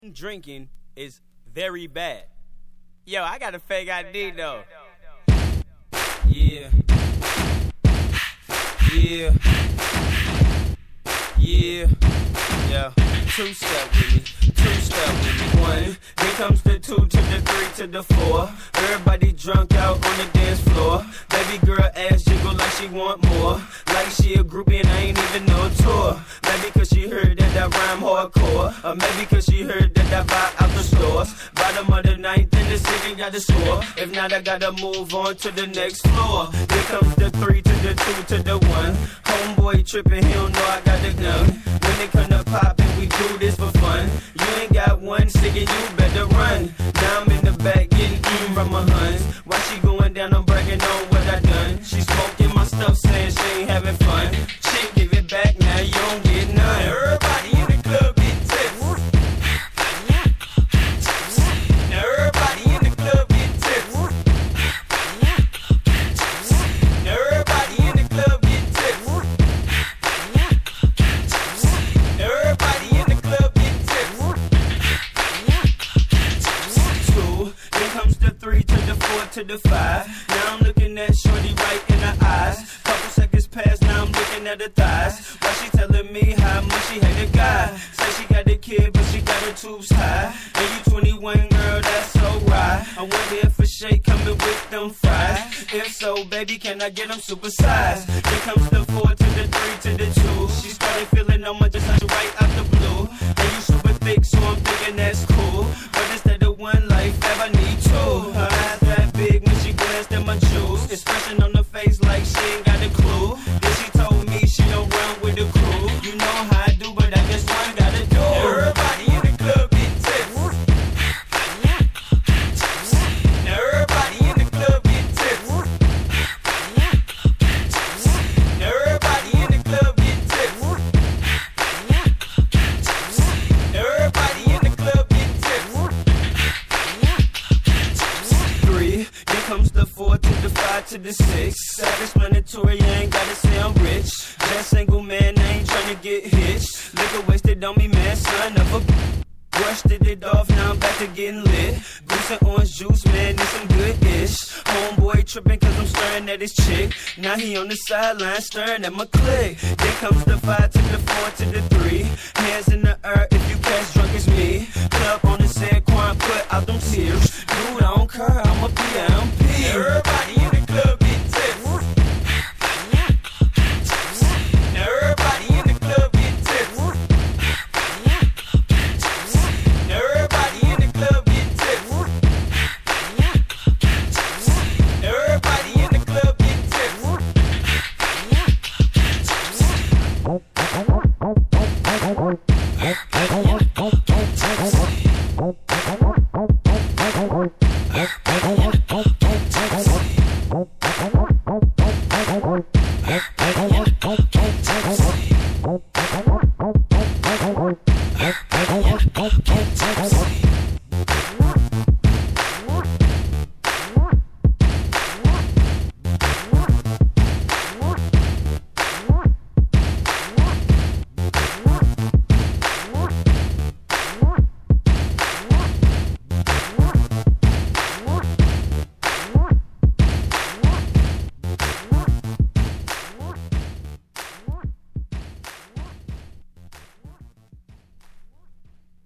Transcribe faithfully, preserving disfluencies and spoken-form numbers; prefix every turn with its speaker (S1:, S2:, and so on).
S1: Drinking is very bad. Yo, I got a fake I D though. Yeah. Yeah. Yeah. Yeah. Two step with me. Two step with me. One. Here comes the two to the three to the four. Everybody drunk out on the dance floor. Baby girl ass jiggle like she want more. Like she a groupie and I ain't even no tour. Maybe cause she heard that I rhyme hardcore. Or maybe cause she heard that I buy out the stores. Bottom of the ninth in the city got the score. If not, I gotta move on to the next floor. Here comes the three to the two to the one. Homeboy tripping, he don't know I got the gun. When they come to poppin', we do this for fun. You ain't got one cigarette, you better run. Now I'm in the back getting eaten from my huns. While she going down, I'm bragging on what I done. She smoking my stuff, saying she ain't having fun. Chick, give it back, now you don't get none. Everybody in the club get tips. Now everybody in the club get tips. Now everybody in the club get tips. Now everybody in the club get tips. Two, then comes the three to the four to the five. Now I'm looking at shorty right in the eyes. Couple seconds pass, now I'm looking at her thighs. While she telling me how much she hate a guy. Say she got a kid, but she got her tubes high. And you twenty-one, girl, that's so right. I wonder if a shake coming with them fries. If so, baby, can I get them supersized? Here comes the four to the three to the two. She started feeling on my just right out the blue. And you super thick, so I'm thinking that's cool. But instead of one life, I need two. Her eyes that big when she glanced at my jewels. Expression on her face like she ain't got a clue. Then she told me she don't run with the crew. You know how I do, but I guess one gotta do. Everybody in the club get tips. Now everybody in the club get tips. Now everybody in the club get tips. Now everybody in the club get tips. Three, then comes the four to the five to the six. Self-explanatory, you ain't gotta say I'm rich. Just single man, I ain't tryna get hitched. Liquor wasted on me, man, son of a brushed it off, now I'm back to getting lit. Goose and orange juice, man, this some good-ish. Homeboy tripping cause I'm staring at his chick. Now he on the sideline staring at my click. Then comes the five to the four to the three. Hands in the air if you catch drunk as me. Club on the said Quan, put out them tears. Dude, I don't care, I'm a P M P. Everybody in the club get tips. Now everybody in the club get tips. Now everybody in the club get tips. Now everybody in the club get tips.
S2: Thank you.